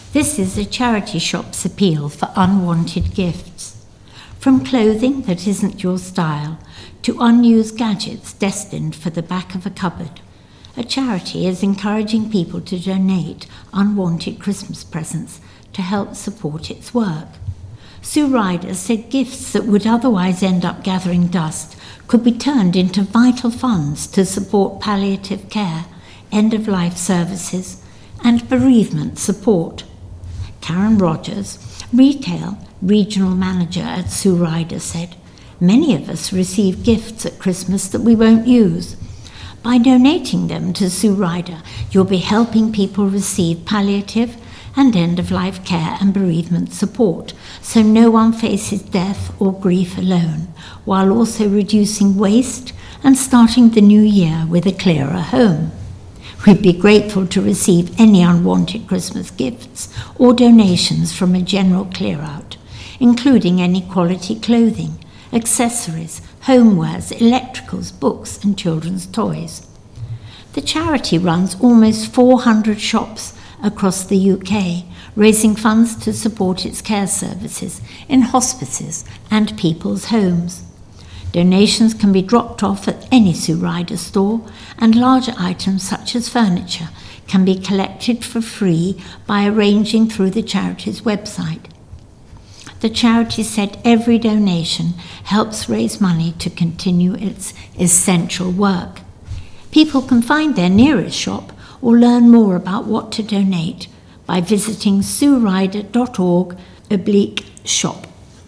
This is a charity shop's appeal for unwanted gifts. From clothing that isn't your style to unused gadgets destined for the back of a cupboard, a charity is encouraging people to donate unwanted Christmas presents to help support its work. Sue Ryder said gifts that would otherwise end up gathering dust could be turned into vital funds to support palliative care, end-of-life services, and bereavement support. Karen Rogers, retail regional manager at Sue Ryder, said, "Many of us receive gifts at Christmas that we won't use. By donating them to Sue Ryder, you'll be helping people receive palliative and end-of-life care and bereavement support, so no one faces death or grief alone, while also reducing waste and starting the new year with a clearer home. We'd be grateful to receive any unwanted Christmas gifts or donations from a general clear-out, including any quality clothing, accessories, homewares, electricals, books and children's toys." The charity runs almost 400 shops across the UK, raising funds to support its care services in hospices and people's homes. Donations can be dropped off at any Sue Ryder store, and larger items such as furniture can be collected for free by arranging through the charity's website. The charity said every donation helps raise money to continue its essential work. People can find their nearest shop or learn more about what to donate by visiting sueryder.org/shop.